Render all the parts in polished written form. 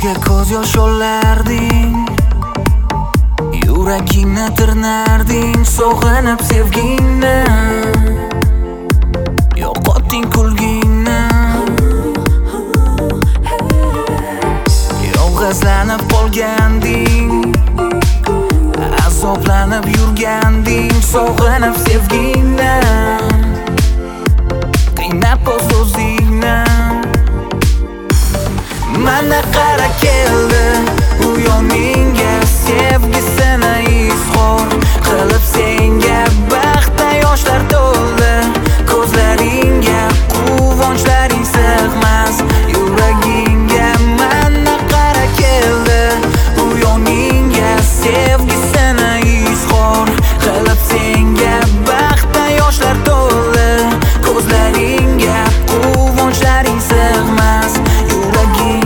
Ko'zga ko'z yosh olarding, yuragingni tirnarding, sog'inib sevgingni, yo'qotding kulgingni. Yolg'izlanib qolganding, azoblanib yurganding, sog'inib sevgingni, qiynab o'z-o'zingni. Mana qara keldi u yoningga, sevgisini izhor qilib senga, baxtda yoshlar to'ldi ko'zlaringga, quvonchlaring sig'mas yuragingga. Mana qara keldi u yoningga, sevgisini izhor qilib senga, baxtda yoshlar to'ldi ko'zlaringga, quvonchlaring sig'mas yuragingga.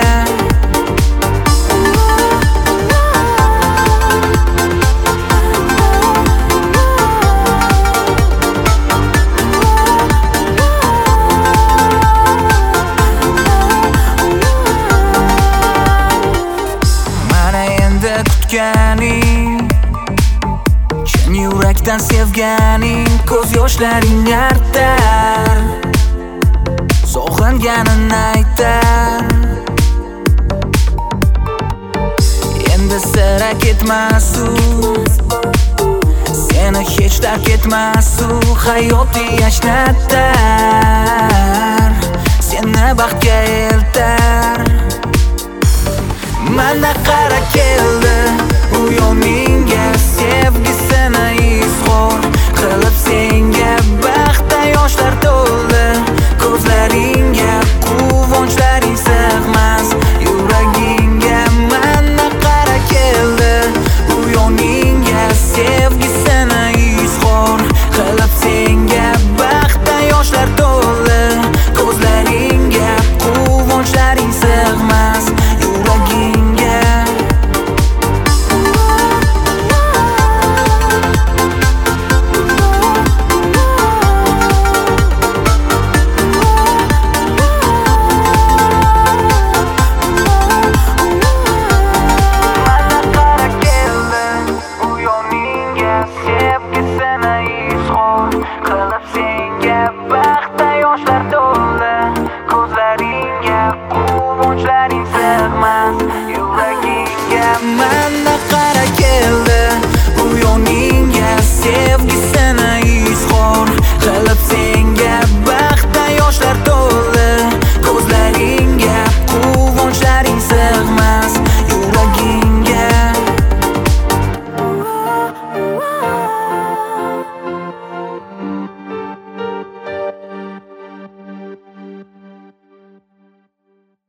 Chin yurakdan sevganing, ko'z yoshlaring artar, sog'inganini aytar. Endi sira ketmas u, seni hech tark etmas u, hayoti yashnatar, seni baxtga eltar. Mana qara keldi u yoningga, sevgisini izhor qilib senga, baxtda yoshlar to'ldi ko'zlaringga, quvonchlaring sig'mas yuragingga. Mana qara keldi u yoningga, sevgisini izhor qilib senga, baxtda yoshlar to'ldi ko'zlaringga, quvonchlaring sig'mas yuragingga. Baxtda yoshlar to'ldi ko'zlaringga, quvonchlaring sig'mas